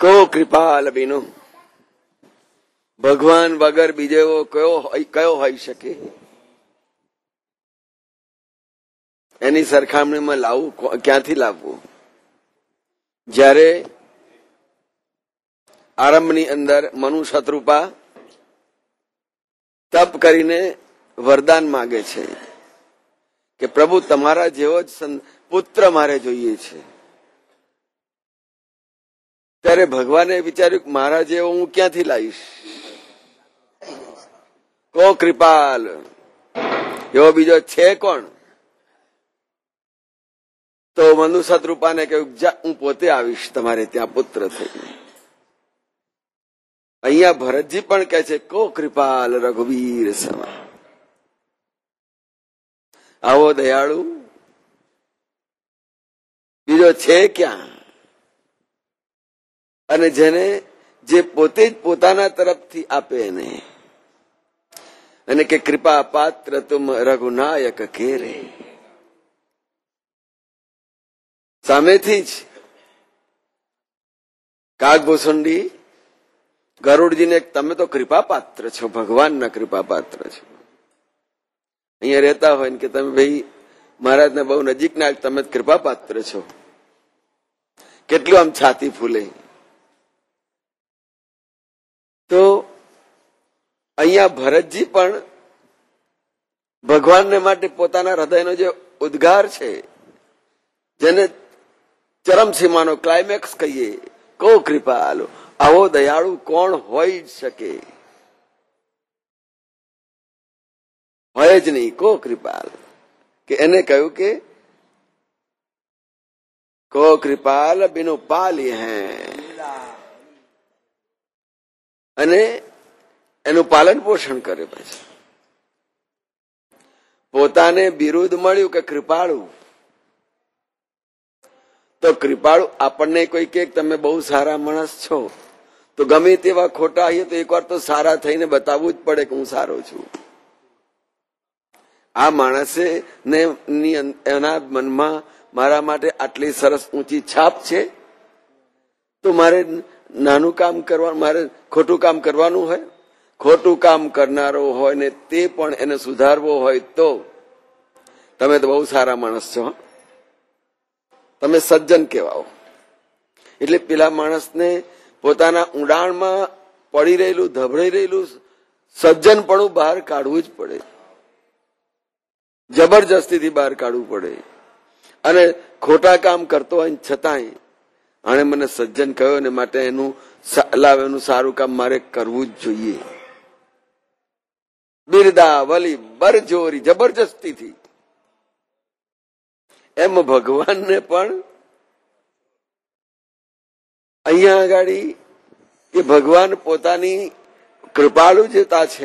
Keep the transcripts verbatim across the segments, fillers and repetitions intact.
કો કૃપાલ બીનો ભગવાન વગર બીજો કયો કયો હોઈ શકે? એની સરખામણીમાં લાવવું ક્યાંથી લાવવું? જ્યારે આરંભની અંદર મનુ શત્રુપા તપ કરીને વરદાન માગે છે કે પ્રભુ તમારા જેવો જ પુત્ર મારે જોઈએ છે. ત્યારે ભગવાને વિચાર્યું કે મારા જેવો હું ક્યાંથી લાવીશ? કો કૃપાલ, એવો બીજો છે કોણ? તો મનુ શત્રુપાને કહ્યું જા હું પોતે આવીશ તમારે ત્યાં પુત્ર થઈને. અહીંયા ભરતજી પણ કહે છે કો કૃપાલ રઘુવીર સમા, આવો દયાળુ બીજો છે ક્યાં? અને જેને જે પોતે જ પોતાના તરફથી આપે એને, અને કે કૃપા પાત્ર તુમ રઘુનાયક કેરે. સામેથી જ કાગભૂષુંડી ગરુડજીને તમે તો કૃપા પાત્ર છો, ભગવાનના કૃપા પાત્ર છો. અહીંયા રહેતા હોય ને કે તમે ભાઈ મહારાજને બહુ નજીકના, તમે કૃપા પાત્ર છો. કેટલું આમ છાતી ફૂલે. તો અહીંયા ભરતજી પણ ભગવાનને માટે પોતાના હૃદયનો જે ઉદ્ગાર છે, જેને ચરમસીમાનો ક્લાઇમેક્સ કહીએ, કો કૃપાલો, આવો દયાળુ કોણ હોઈ શકે? હોય જ નહીં. કો કૃપાલ, કે એને કહ્યું કે કો કૃપાલ બિનો પાલી હે, અને એનું પાલન પોષણ કરે. પછી પોતાને બિરુદ મળ્યું કે કૃપાળુ, તો કૃપાળુ આપણને કોઈ કે તમે બહુ સારા માણસ છો, તો ગમે તેવા ખોટા આવીએ તો એકવાર તો સારા થઈને બતાવવું જ પડે કે હું સારો છું. આ માણસે ને એના મનમાં મારા માટે આટલી સરસ ઊંચી છાપ છે, તો મારે નાનું કામ કરવાનું, મારે ખોટું કામ કરવાનું હોય? ખોટું કામ કરનારો હોય ને તે પણ એને સુધારવો હોય તો તમે તો બહુ સારા માણસ છો, તમે સજ્જન કહેવાઓ. એટલે પેલા માણસને પોતાના ઊંડાણમાં પડી રહેલું, ધબરાઈ રહેલું સજ્જનપણું બહાર કાઢવું જ પડે, જબરજસ્તીથી બહાર કાઢવું પડે. અને ખોટા કામ કરતો હોય છતાંય આણે મને સજ્જન કહ્યો ને માટે એનું લાવ, એનું સારું કામ મારે કરવું જ જોઈએ. બિરદા વલી બરજોરી, જબરજસ્તીથી. એમ ભગવાનને પણ અહીંયા આગળ એ ભગવાન પોતાની કૃપાળુજતા છે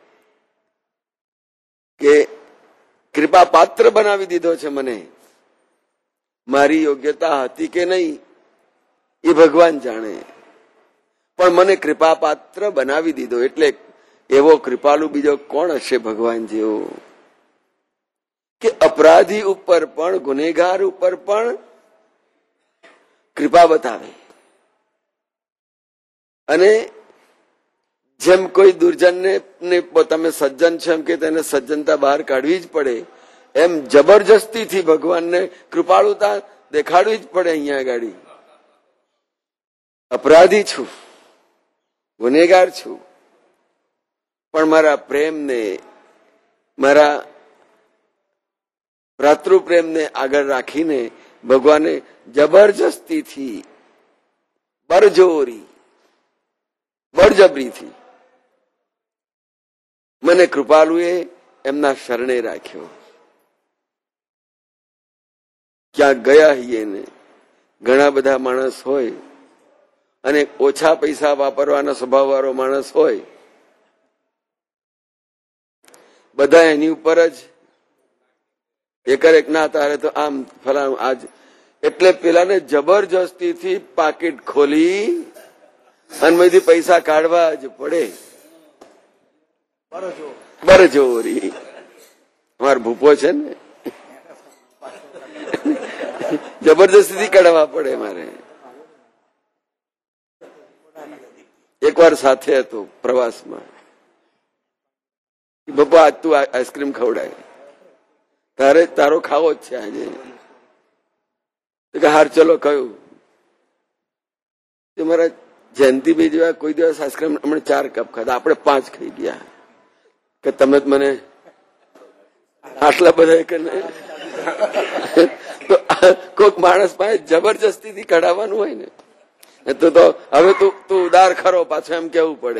કે કૃપા પાત્ર બનાવી દીધો છે મને. મારી યોગ્યતા હતી કે નહીં એ ભગવાન જાણે, પણ મને કૃપા પાત્ર બનાવી દીધો. એટલે એવો કૃપાળુ બીજો કોણ હશે ભગવાન જેવો, કે અપરાધી ઉપર પણ, ગુનેગાર ઉપર પણ કૃપા બતાવે. અને જેમ કોઈ દુર્જનને તમે સજ્જન છો એમ કે તેને સજ્જનતા બહાર કાઢવી જ પડે, એમ જબરજસ્તીથી ભગવાનને કૃપાળુતા દેખાડવી જ પડે. અહીંયા આગળ અપરાધી છું, ગુનેગાર છું, પણ મારા પ્રેમને, મારા ભ્રાતૃપ્રેમને આગળ રાખીને ભગવાને જબરજસ્તીથી, બરજોરી, બળજબરીથી મને કૃપાલુએ એમના શરણે રાખ્યો. ક્યાંક ગયા હઈએ ને ઘણા બધા માણસ હોય અને ઓછા પૈસા વાપરવાના સ્વભાવ વાળો માણસ હોય, બધા એની ઉપર જ એકર એક ના તારે તો આમ ફલાણું આજ, એટલે પેલાને જબરજસ્તીથી પાકીટ ખોલી અને પૈસા કાઢવા જ પડે. બરજોરી. અમારો ભૂપો છે ને, જબરજસ્તીથી કાઢવા પડે મારે. એકવાર સાથે હતો પ્રવાસમાં. બાપા આજ તું આઈસ્ક્રીમ ખવડાય, તારે તારો ખાવો જ છે આજે. હાર ચલો કયું મારા જયંતિભાઈ જેવા કોઈ દિવસ આઈસ્ક્રીમ હમણાં ચાર કપ ખાધા, આપણે પાંચ ખાઈ ગયા કે તમે મને આટલા બધા કે નહીં. તો કોઈક માણસ પાસે જબરજસ્તીથી કઢાવવાનું હોય ને તો તો હવે તું તું ઉદાર ખરો પાછો એમ કેવું પડે.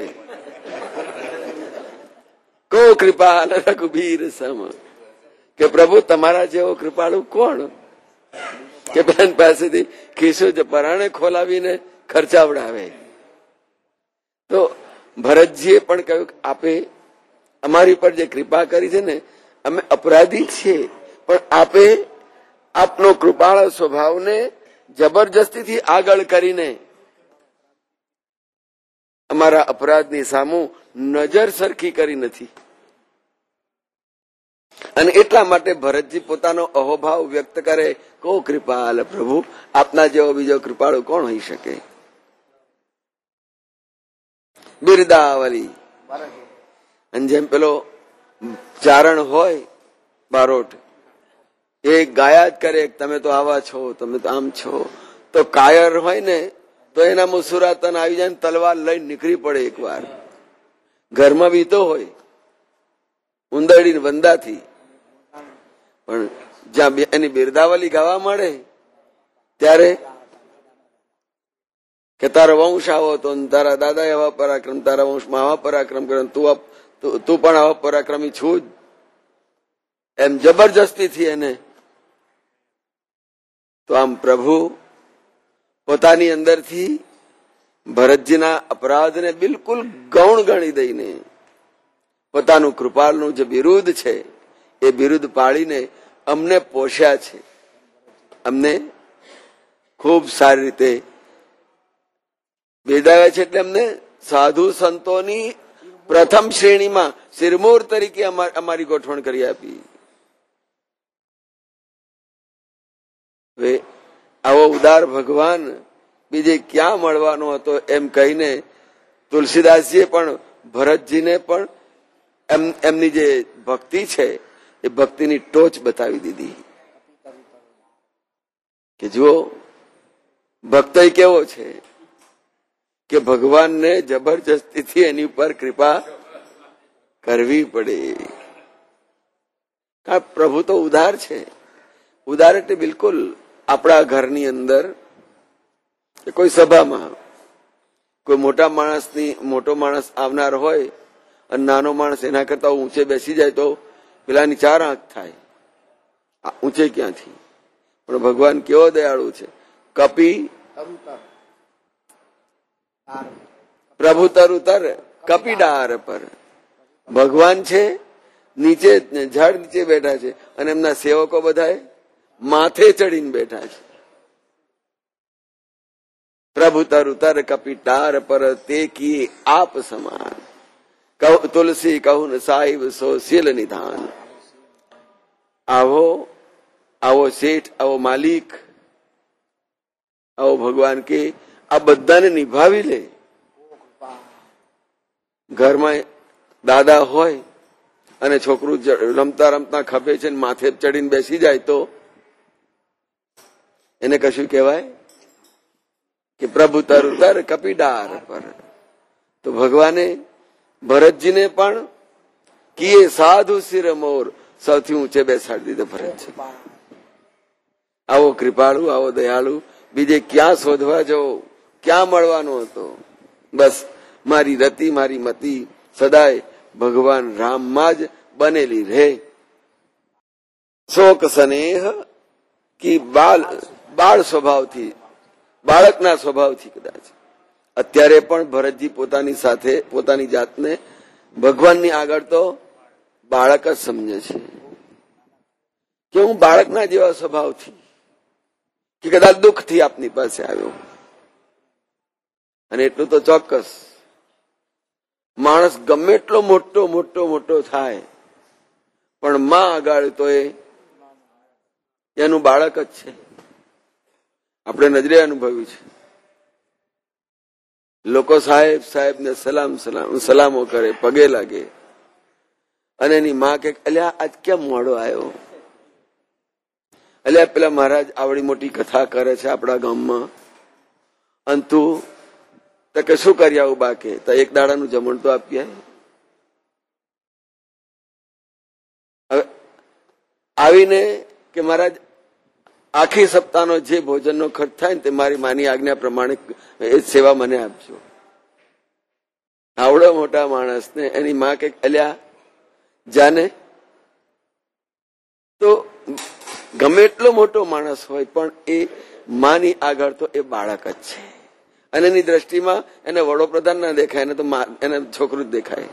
કો કૃપાલ રઘુબીર સમ, કે પ્રભુ તમારા જેવો કૃપાળુ કોણ કે બેન પાસેથી ખિસ્સું જ પરાણે ખોલાવીને ખર્ચાવડાવે. તો ભરતજીએ પણ કહ્યું કે આપે અમારી પર જે કૃપા કરી છે ને, અમે અપરાધી છીએ, પણ આપે આપનો કૃપાળ સ્વભાવને જબરજસ્તીથી આગળ કરીને અમારા અપરાધની સામું નજર સરખી કરી નથી. અને એટલા માટે ભરતજી પોતાનો અહોભાવ વ્યક્ત કરે, કો કૃપાલ પ્રભુ, આપના જેવો બીજો કૃપાળુ કોણ હોઈ શકે. બિરદાવલી, અને જેમ પેલો ચારણ હોય બારોટ, એ ગાયા જ કરે, તમે તો આવા છો, તમે તો આમ છો. તો કાયર હોય ને તો એના મુસુરાતન આવી જાય, તલવાર લઈને નીકળી પડે. એક વાર ઘરમાં બીતો હોય ઉંદરડી વંદાથી, પણ જ્યાં એની બિરદાવલી ગાવા મળે ત્યારે કે તારો વંશ આવો તો, તારા દાદા એવા પરાક્રમ, તારા વંશમાં આવા પરાક્રમ કરે, તું તું પણ આવા પરાક્રમી છું જ, એમ જબરજસ્તીથી એને. તો આમ પ્રભુ પોતાની અંદરથી ભરતજીના અપરાધને બિલકુલ ગૌણ ગણી દઈને પોતાનું કૃપાળનું જે બિરુદ છે એ બિરુદ પાડીને અમને પોષ્યા છે, અમને ખૂબ સારી રીતે બિરદાવ્યા છે. એટલે અમને સાધુ સંતોની પ્રથમ શ્રેણીમાં શિરમોર તરીકે અમારી ગોઠવણ કરી આપી. હવે આવો ઉદાર ભગવાન બીજે ક્યાં મળવાનો હતો એમ કહીને તુલસીદાસજીએ પણ ભરતજીને પણ એમ એમની જે ભક્તિ છે એ ભક્તિની ટોચ બતાવી દીધી કે જુઓ ભક્ત કેવો છે કે ભગવાનને જબરજસ્તીથી એની ઉપર કૃપા કરવી પડે. પ્રભુ તો ઉદાર છે. ઉદાર એટલે બિલકુલ આપણા ઘરની અંદર કોઈ સભામાં કોઈ મોટા માણસની મોટો માણસ આવનાર હોય અને નાનો માણસ એના કરતા ઊંચે બેસી જાય તો પેલાની ચાર આંખ થાય, ઊંચે ક્યાંથી. પણ ભગવાન કેવો દયાળુ છે. કપી પ્રભુ તરુ તર કપીડાર પર, ભગવાન છે નીચે ઝાડ નીચે બેઠા છે અને એમના સેવકો બધા માથે ચડીને બેઠા છે. પ્રભુ તરુ તર કપીટાર પર તે કી આપ સમાન, કહું તુલસી કહું સાહિબ સો શીલ નિધાન. આવો આવો શેઠ, આવો માલિક, આવો ભગવાન કે આ બધાને નિભાવી લે. ઘરમાં દાદા હોય અને છોકરું રમતા રમતા ખભે છે ને માથે ચડીને બેસી જાય તો એને કશું કહેવાય કે પ્રભુ તરુ તર કપીડાર પર. તો ભગવાને ભરતજીને પણ કીએ સાધુ શિર મોર, સૌથી ઊંચે બેસાડી દીધો ભરતજી. આવો કૃપાળુ, આવો દયાળુ બીજે ક્યાં શોધવા જવો, ક્યાં મળવાનો હતો. બસ મારી રતિ મારી મતિ સદાય ભગવાન રામમાં જ બનેલી રહે. શોક સ્નેહ કી બાળ બાળ સ્વભાવથી, બાળકના સ્વભાવથી કદાચ અત્યારે પણ ભરતજી પોતાની સાથે પોતાની જાતને ભગવાનની આગળ તો બાળક જ સમજે છે કે હું બાળકના જેવા સ્વભાવથી, કે કદાચ દુઃખથી આપની પાસે આવ્યો. અને એટલું તો ચોક્કસ, માણસ ગમે એટલો મોટો મોટો મોટો થાય પણ માં આગળ તો એ એનું બાળક જ છે. આપણે નજરે અનુભવ્યું છે. લોકો સાહેબ સાહેબ ને સલામ સલામ સલામો કરે, પગે લાગે. અને એની માં કે અલ્યા આજ કેમ મોડો આવ્યો? અલ્યા પેલા મહારાજ આવડી મોટી કથા કરે છે આપણા ગામમાં, અને તું તો કે શું કરી આવું બાકી? તો એક દાડાનું જમણ તો આપીએ. હવે આવીને કે મહારાજ આખી સપ્તાહનો જે ભોજનનો ખર્ચ થાય ને તે મારી માની આજ્ઞા પ્રમાણે એ સેવા મને આપજો. આવડો મોટા માણસને એની માં કે અલ્યા જાને, તો ગમે એટલો મોટો માણસ હોય પણ એ માની આગળ તો એ બાળક જ છે. અને એની દ્રષ્ટિમાં એને વડોપ્રધાન ના દેખાય, એને તો એને છોકરું જ દેખાય.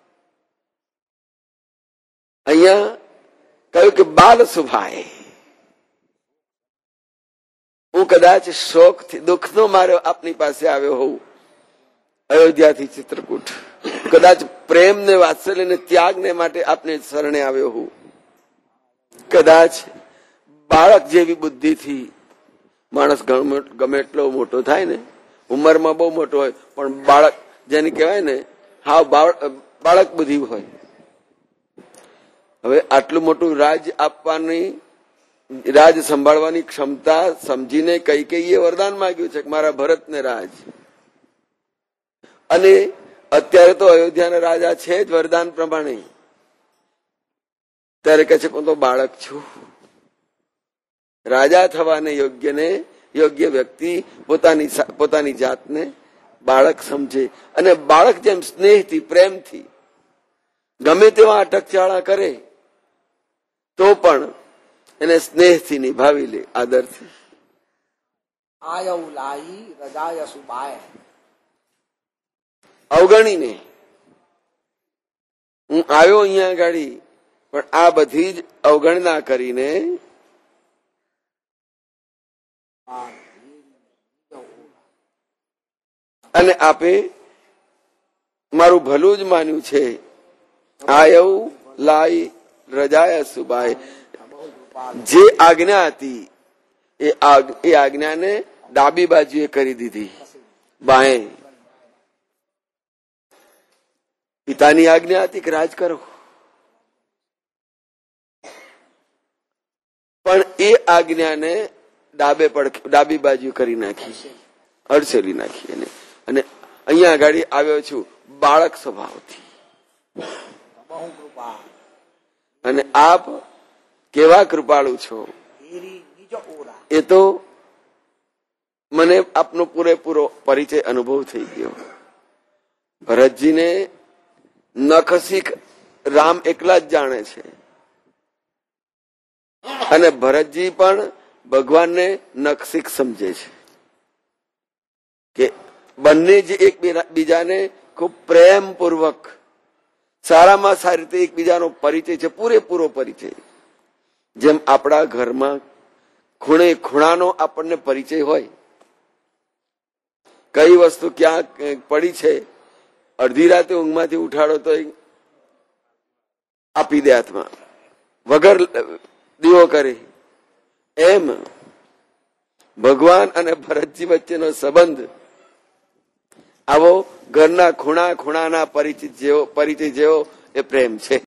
અહીંયા કહ્યું કે બાલ સુભાય, હું કદાચ શોખથી દુઃખનો માર્યો આપની પાસે આવ્યો હોઉં અયોધ્યાથી ચિત્રકૂટ, કદાચ પ્રેમ ને વાત્સલ્ય ને ત્યાગને માટે આપને શરણે આવ્યો હોઉં, કદાચ બાળક જેવી બુદ્ધિથી માણસ ગમે એટલો મોટો થાય ને, ઉંમરમાં બહુ મોટો હોય પણ બાળક જેને કહેવાય ને હા બાળક બુદ્ધિ હોય. હવે આટલું મોટું રાજ આપવાની, રાજ સંભાળવાની ક્ષમતા સમજીને કૈકેયીએ વરદાન માંગ્યું છે કે મારા ભરતને રાજ. અને અત્યારે તો અયોધ્યાના રાજા છે જ વરદાન પ્રમાણે. ત્યારે કહે છે હું તો બાળક છું. રાજા થવાને યોગ્ય ને યોગ્ય વ્યક્તિ પોતાની પોતાની જાતને બાળક સમજે, અને બાળક જેમ સ્નેહથી પ્રેમથી ગમે તેવા અટકચાળા કરે તો પણ એને સ્નેહથી નિભાવી લે, આદરથી. આયૌ લાઈ રજાય સુબાય, અવગણીને હું આવ્યો અહીંયા ગાડી, પણ આ બધી જ અવગણના કરીને અને આપે મારું ભલું જ માન્યું છે. આયૌ લાઈ રજાય સુબાય, જે આજ્ઞા હતી એ એ આજ્ઞાને ડાબી બાજુએ કરી દીધી, બાએ. પિતાની આજ્ઞા હતી કે રાજ કરો, પણ એ આજ્ઞાને ડાબે પડખે ડાબી બાજુ કરી નાખી, અડસેલી નાખી. એને અને અહીંયા આગળ આવ્યો છું બાળક સ્વભાવથી. અને આપ કેવા કૃપાળુ છો એ તો મને આપનો પૂરેપૂરો પરિચય અનુભવ થઈ ગયો. ભરતજીને નખશીખ રામ એકલા જ જાણે છે, અને ભરતજી પણ ભગવાનને નખશીખ સમજે છે કે બંને જ એકબીજાને ખૂબ પ્રેમપૂર્વક સારામાં સારી રીતે એકબીજાનો પરિચય છે, પૂરેપૂરો પરિચય. જેમ આપણા ઘરમાં ખૂણે ખૂણાનો આપણને પરિચય હોય, કઈ વસ્તુ ક્યાં પડી છે, અડધી રાતે ઊંઘમાંથી ઉઠાડો તો આપી દે હાથમાં, વગર દીવો કરે. એમ ભગવાન અને ભરતજી વચ્ચેનો સંબંધ આવો ઘરના ખૂણા ખૂણાના પરિચિત જેવો પરિચય જેવો એ પ્રેમ છે.